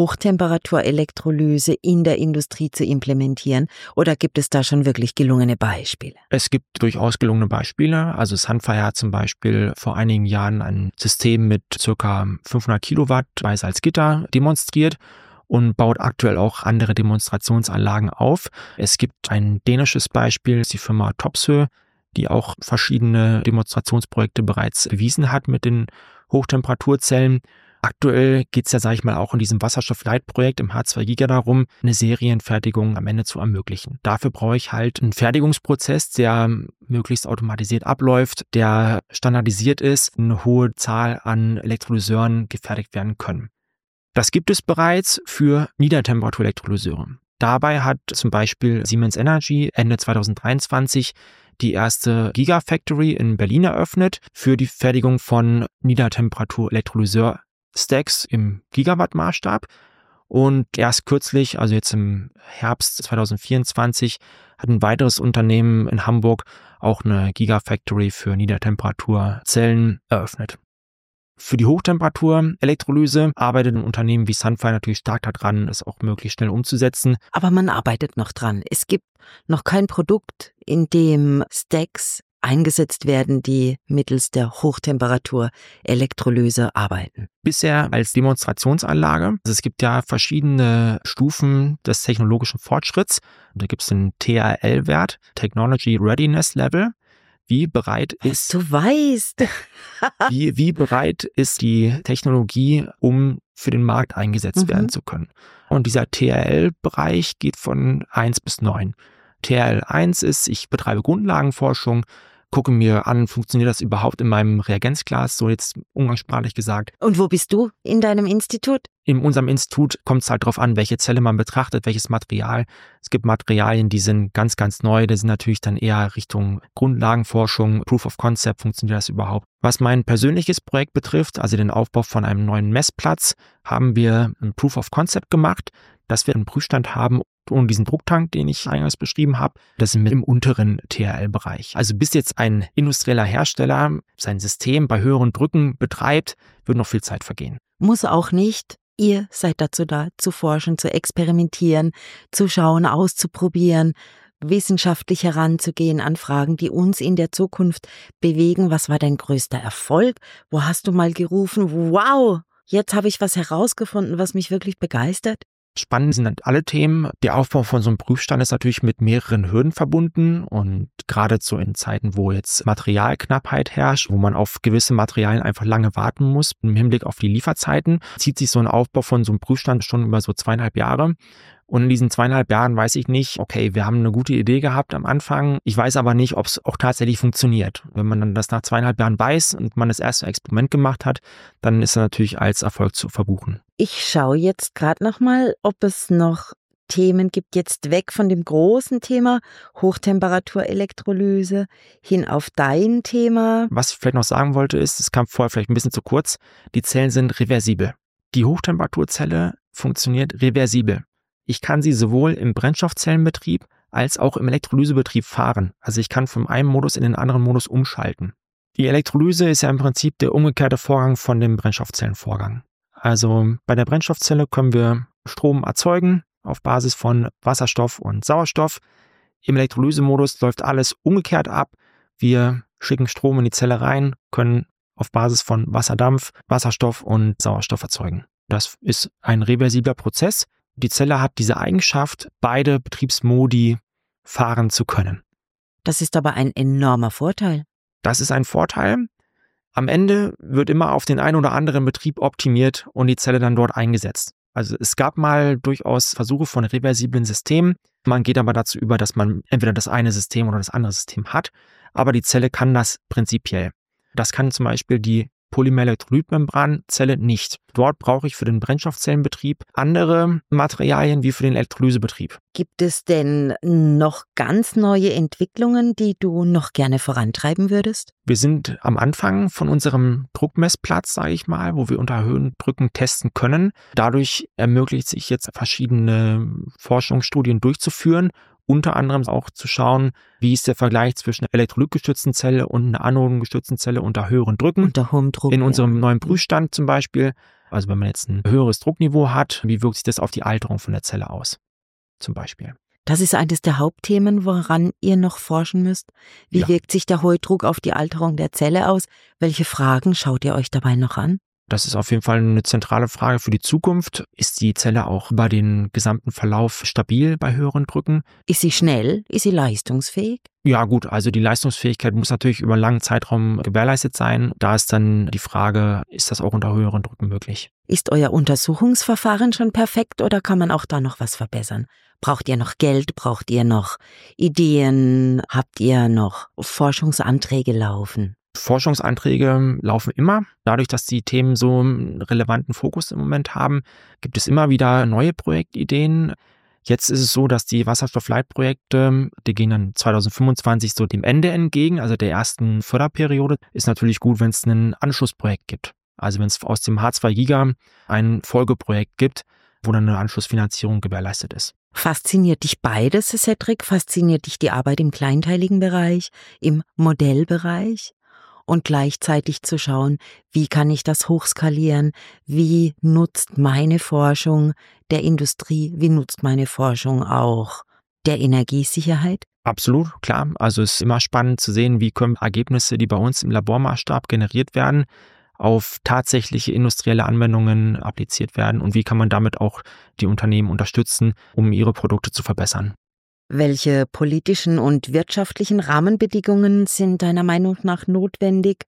Hochtemperatur-Elektrolyse in der Industrie zu implementieren? Oder gibt es da schon wirklich gelungene Beispiele? Es gibt durchaus gelungene Beispiele. Also Sunfire hat zum Beispiel vor einigen Jahren ein System mit ca. fünfhundert Kilowatt bei Salzgitter demonstriert und baut aktuell auch andere Demonstrationsanlagen auf. Es gibt ein dänisches Beispiel, das ist die Firma Topsøe, die auch verschiedene Demonstrationsprojekte bereits bewiesen hat mit den Hochtemperaturzellen. Aktuell geht es ja, sage ich mal, auch in diesem Wasserstoffleitprojekt im H zwei Giga darum, eine Serienfertigung am Ende zu ermöglichen. Dafür brauche ich halt einen Fertigungsprozess, der möglichst automatisiert abläuft, der standardisiert ist, eine hohe Zahl an Elektrolyseuren gefertigt werden können. Das gibt es bereits für Niedertemperatur-Elektrolyseure. Dabei hat zum Beispiel Siemens Energy Ende zwanzig dreiundzwanzig die erste Gigafactory in Berlin eröffnet für die Fertigung von Niedertemperatur-Elektrolyseur Stacks im Gigawatt-Maßstab. Und erst kürzlich, also jetzt im Herbst zwanzig vierundzwanzig, hat ein weiteres Unternehmen in Hamburg auch eine Gigafactory für Niedertemperaturzellen eröffnet. Für die Hochtemperatur-Elektrolyse arbeitet ein Unternehmen wie Sunfire natürlich stark daran, es auch möglichst schnell umzusetzen. Aber man arbeitet noch dran. Es gibt noch kein Produkt, in dem Stacks eingesetzt werden, die mittels der Hochtemperatur-Elektrolyse arbeiten. Bisher als Demonstrationsanlage. Also es gibt ja verschiedene Stufen des technologischen Fortschritts. Da gibt es den T R L-Wert, Technology Readiness Level. Wie bereit ist, du weißt, wie, wie bereit ist die Technologie, um für den Markt eingesetzt mhm. werden zu können? Und dieser T R L-Bereich geht von eins bis neun. T R L eins ist, ich betreibe Grundlagenforschung, gucke mir an, funktioniert das überhaupt in meinem Reagenzglas, so jetzt umgangssprachlich gesagt. Und wo bist du in deinem Institut? In unserem Institut kommt es halt darauf an, welche Zelle man betrachtet, welches Material. Es gibt Materialien, die sind ganz, ganz neu, die sind natürlich dann eher Richtung Grundlagenforschung, Proof of Concept, funktioniert das überhaupt. Was mein persönliches Projekt betrifft, also den Aufbau von einem neuen Messplatz, haben wir ein Proof of Concept gemacht, dass wir einen Prüfstand haben und diesen Drucktank, den ich eingangs beschrieben habe, das ist mit im unteren T R L-Bereich. Also bis jetzt ein industrieller Hersteller sein System bei höheren Drücken betreibt, wird noch viel Zeit vergehen. Muss auch nicht. Ihr seid dazu da, zu forschen, zu experimentieren, zu schauen, auszuprobieren, wissenschaftlich heranzugehen an Fragen, die uns in der Zukunft bewegen. Was war dein größter Erfolg? Wo hast du mal gerufen, wow, jetzt habe ich was herausgefunden, was mich wirklich begeistert? Spannend sind halt alle Themen. Der Aufbau von so einem Prüfstand ist natürlich mit mehreren Hürden verbunden und gerade so in Zeiten, wo jetzt Materialknappheit herrscht, wo man auf gewisse Materialien einfach lange warten muss, im Hinblick auf die Lieferzeiten, zieht sich so ein Aufbau von so einem Prüfstand schon über so zweieinhalb Jahre. Und in diesen zweieinhalb Jahren weiß ich nicht, okay, wir haben eine gute Idee gehabt am Anfang. Ich weiß aber nicht, ob es auch tatsächlich funktioniert. Wenn man dann das nach zweieinhalb Jahren weiß und man das erste Experiment gemacht hat, dann ist er natürlich als Erfolg zu verbuchen. Ich schaue jetzt gerade nochmal, ob es noch Themen gibt, jetzt weg von dem großen Thema Hochtemperatur-Elektrolyse hin auf dein Thema. Was ich vielleicht noch sagen wollte ist, es kam vorher vielleicht ein bisschen zu kurz, die Zellen sind reversibel. Die Hochtemperaturzelle funktioniert reversibel. Ich kann sie sowohl im Brennstoffzellenbetrieb als auch im Elektrolysebetrieb fahren. Also ich kann von einem Modus in den anderen Modus umschalten. Die Elektrolyse ist ja im Prinzip der umgekehrte Vorgang von dem Brennstoffzellenvorgang. Also bei der Brennstoffzelle können wir Strom erzeugen auf Basis von Wasserstoff und Sauerstoff. Im Elektrolysemodus läuft alles umgekehrt ab. Wir schicken Strom in die Zelle rein, können auf Basis von Wasserdampf Wasserstoff und Sauerstoff erzeugen. Das ist ein reversibler Prozess. Die Zelle hat diese Eigenschaft, beide Betriebsmodi fahren zu können. Das ist aber ein enormer Vorteil. Das ist ein Vorteil. Am Ende wird immer auf den einen oder anderen Betrieb optimiert und die Zelle dann dort eingesetzt. Also es gab mal durchaus Versuche von reversiblen Systemen, Man geht aber dazu über, dass man entweder das eine System oder das andere System hat, aber die Zelle kann das prinzipiell. Das kann zum Beispiel die Polymerelektrolytmembranzelle nicht. Dort brauche ich für den Brennstoffzellenbetrieb andere Materialien wie für den Elektrolysebetrieb. Gibt es denn noch ganz neue Entwicklungen, die du noch gerne vorantreiben würdest? Wir sind am Anfang von unserem Druckmessplatz, sage ich mal, wo wir unter Höhendrücken testen können. Dadurch ermöglicht sich jetzt verschiedene Forschungsstudien durchzuführen. Unter anderem auch zu schauen, wie ist der Vergleich zwischen einer elektrolytgestützten Zelle und einer anodengestützten Zelle unter höheren Drücken. Unter hohem Druck. In unserem ja. neuen Prüfstand zum Beispiel. Also wenn man jetzt ein höheres Druckniveau hat, wie wirkt sich das auf die Alterung von der Zelle aus? Zum Beispiel. Das ist eines der Hauptthemen, woran ihr noch forschen müsst. Wie ja. wirkt sich der hohe Druck auf die Alterung der Zelle aus? Welche Fragen schaut ihr euch dabei noch an? Das ist auf jeden Fall eine zentrale Frage für die Zukunft. Ist die Zelle auch über den gesamten Verlauf stabil bei höheren Drücken? Ist sie schnell? Ist sie leistungsfähig? Ja gut, also die Leistungsfähigkeit muss natürlich über einen langen Zeitraum gewährleistet sein. Da ist dann die Frage, ist das auch unter höheren Drücken möglich? Ist euer Untersuchungsverfahren schon perfekt oder kann man auch da noch was verbessern? Braucht ihr noch Geld? Braucht ihr noch Ideen? Habt ihr noch Forschungsanträge laufen? Forschungsanträge laufen immer. Dadurch, dass die Themen so einen relevanten Fokus im Moment haben, gibt es immer wieder neue Projektideen. Jetzt ist es so, dass die Wasserstoffleitprojekte, die gehen dann zwanzig fünfundzwanzig so dem Ende entgegen, also der ersten Förderperiode. Ist natürlich gut, wenn es ein Anschlussprojekt gibt. Also wenn es aus dem H zwei Giga ein Folgeprojekt gibt, wo dann eine Anschlussfinanzierung gewährleistet ist. Fasziniert dich beides, Cedric? Fasziniert dich die Arbeit im kleinteiligen Bereich, im Modellbereich? Und gleichzeitig zu schauen, wie kann ich das hochskalieren, wie nutzt meine Forschung der Industrie, wie nutzt meine Forschung auch der Energiesicherheit? Absolut, klar. Also es ist immer spannend zu sehen, wie können Ergebnisse, die bei uns im Labormaßstab generiert werden, auf tatsächliche industrielle Anwendungen appliziert werden und wie kann man damit auch die Unternehmen unterstützen, um ihre Produkte zu verbessern. Welche politischen und wirtschaftlichen Rahmenbedingungen sind deiner Meinung nach notwendig,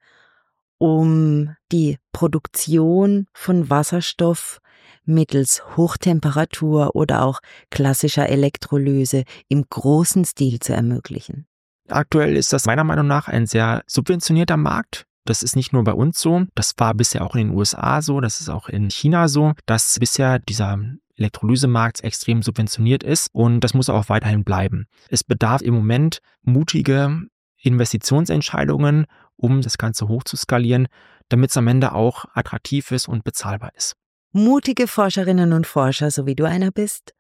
um die Produktion von Wasserstoff mittels Hochtemperatur oder auch klassischer Elektrolyse im großen Stil zu ermöglichen? Aktuell ist das meiner Meinung nach ein sehr subventionierter Markt. Das ist nicht nur bei uns so, das war bisher auch in den U S A so, das ist auch in China so, dass bisher dieser Elektrolysemarkt extrem subventioniert ist und das muss auch weiterhin bleiben. Es bedarf im Moment mutige Investitionsentscheidungen, um das Ganze hochzuskalieren, damit es am Ende auch attraktiv ist und bezahlbar ist. Mutige Forscherinnen und Forscher, so wie du einer bist,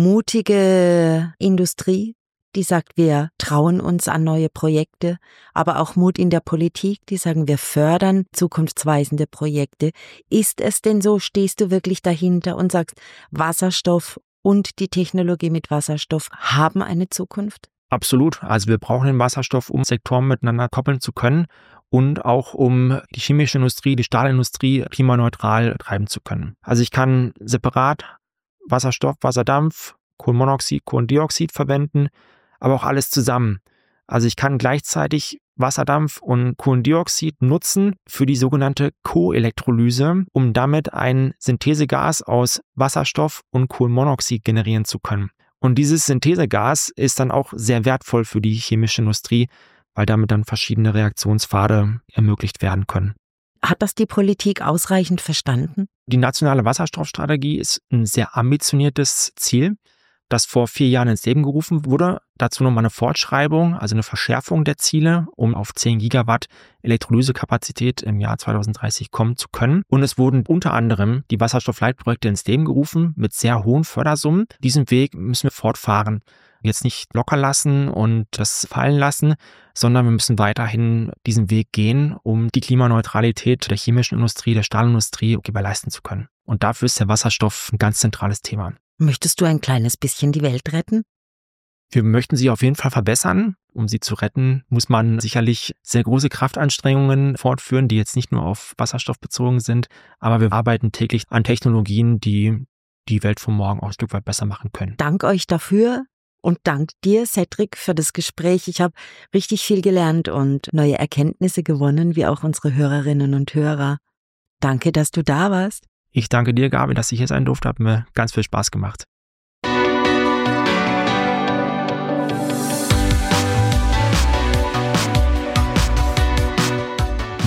mutige Industrie, die sagt, wir trauen uns an neue Projekte, aber auch Mut in der Politik, die sagen, wir fördern zukunftsweisende Projekte. Ist es denn so, stehst du wirklich dahinter und sagst, Wasserstoff und die Technologie mit Wasserstoff haben eine Zukunft? Absolut. Also wir brauchen den Wasserstoff, um Sektoren miteinander koppeln zu können und auch um die chemische Industrie, die Stahlindustrie klimaneutral treiben zu können. Also ich kann separat Wasserstoff, Wasserdampf, Kohlenmonoxid, Kohlendioxid verwenden, aber auch alles zusammen. Also ich kann gleichzeitig Wasserdampf und Kohlendioxid nutzen für die sogenannte Koelektrolyse, um damit ein Synthesegas aus Wasserstoff und Kohlenmonoxid generieren zu können. Und dieses Synthesegas ist dann auch sehr wertvoll für die chemische Industrie, weil damit dann verschiedene Reaktionspfade ermöglicht werden können. Hat das die Politik ausreichend verstanden? Die nationale Wasserstoffstrategie ist ein sehr ambitioniertes Ziel, das vor vier Jahren ins Leben gerufen wurde. Dazu nochmal eine Fortschreibung, also eine Verschärfung der Ziele, um auf zehn Gigawatt Elektrolysekapazität im Jahr zwanzig dreißig kommen zu können. Und es wurden unter anderem die Wasserstoffleitprojekte ins Leben gerufen mit sehr hohen Fördersummen. Diesen Weg müssen wir fortfahren. Jetzt nicht locker lassen und das fallen lassen, sondern wir müssen weiterhin diesen Weg gehen, um die Klimaneutralität der chemischen Industrie, der Stahlindustrie gewährleisten zu können. Und dafür ist der Wasserstoff ein ganz zentrales Thema. Möchtest du ein kleines bisschen die Welt retten? Wir möchten sie auf jeden Fall verbessern. Um sie zu retten, muss man sicherlich sehr große Kraftanstrengungen fortführen, die jetzt nicht nur auf Wasserstoff bezogen sind, aber wir arbeiten täglich an Technologien, die die Welt von morgen auch ein Stück weit besser machen können. Dank euch dafür und dank dir, Cedric, für das Gespräch. Ich habe richtig viel gelernt und neue Erkenntnisse gewonnen, wie auch unsere Hörerinnen und Hörer. Danke, dass du da warst. Ich danke dir, Gabi, dass ich hier sein durfte. Hat mir ganz viel Spaß gemacht.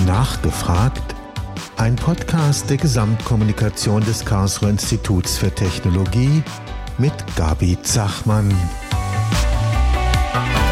Nachgefragt, ein Podcast der Gesamtkommunikation des Karlsruher Instituts für Technologie mit Gabi Zachmann.